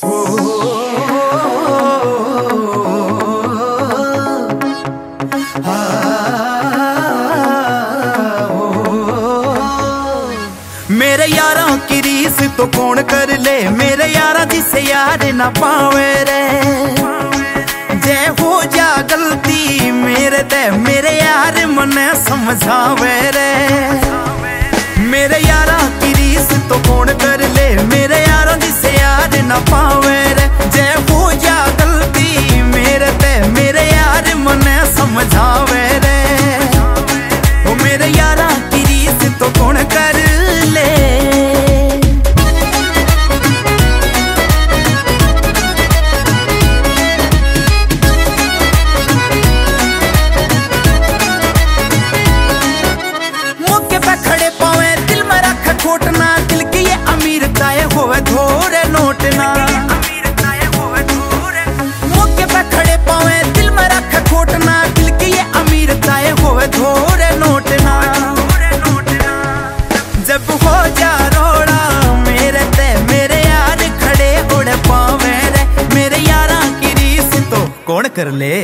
मेरे यारों की रीस तो कौन कर ले, मेरे यारा जिसे यार ना पावे रे। जे हो जा गलती मेरे ते मेरे यार मने समझावे रे। मेरे यारा की रीस तो कौन कर ले, मेरे यारा जिसे यार ना पावे रे। जे हो जा गलती मेरे ते मेरे यार मने समझावे रे। ओ मेरे यारा की रीस तो कौन कर ले। मौके पे खड़े पावे दिल में रख खोटना, दिल के ये अमीर ताए होवे थोड़े नोटना। मौके पे खड़े पावे दिल में रख खोटना, दिल के ये अमीर ताए होवे थोड़े नोटना। जब हो जा रोड़ा मेरे ते मेरे यार खड़े उड़ पावे रे। मेरे यारा की रीस तो कौन कर ले।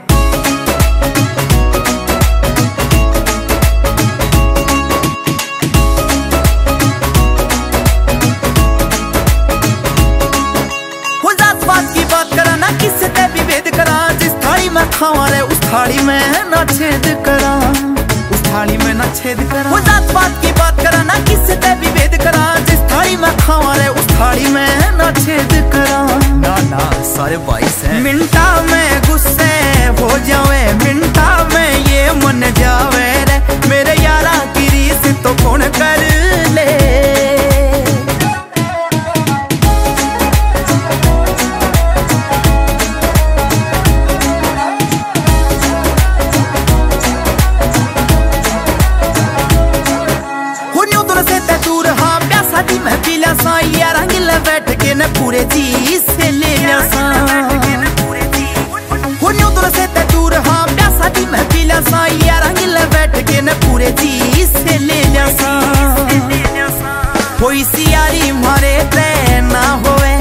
की बात करा ना किससे ते विभेद करा, जिस थाली में खावा रे उस थाली में ना छेद करा, उस थाली में ना छेद करा। वो जात पात की बात करा ना किससे ते विभेद करा, जिस थाली में खावा रे उस थाली में ना छेद करा। ना ना सारे भाई से मिनटा में गुस्से हो जावे, मिनटा में ये मन जावे रे। मेरे यारा की रीस तो कौन कर ले। शादी में पीला सा यार गिल बैठ के न पूरे जी से ले लिया सा। होन्यो दूर से ते दूर हाँ प्या शादी में पीला सा यार गिल बैठ के न पूरे जी से ले लिया सा। कोई सी यारी मारे ते ना होवे,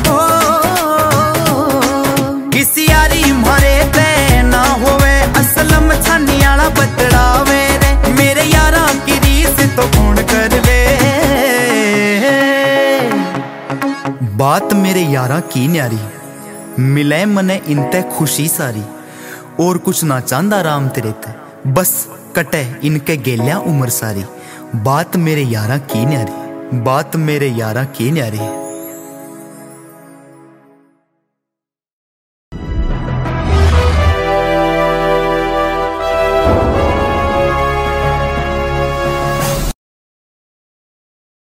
किसी यारी मारे ते ना होवे, असलम छानी आला बतड़ावे रे। मेरे यारा की रीस तो कौन कर ले। बात मेरे यारा की न्यारी, मिले मने इनते खुशी सारी। और कुछ ना चांदा राम तेरे ते, बस कटे इनके गेल्या उम्र सारी। बात मेरे यारा की न्यारी, बात मेरे यारा की न्यारी।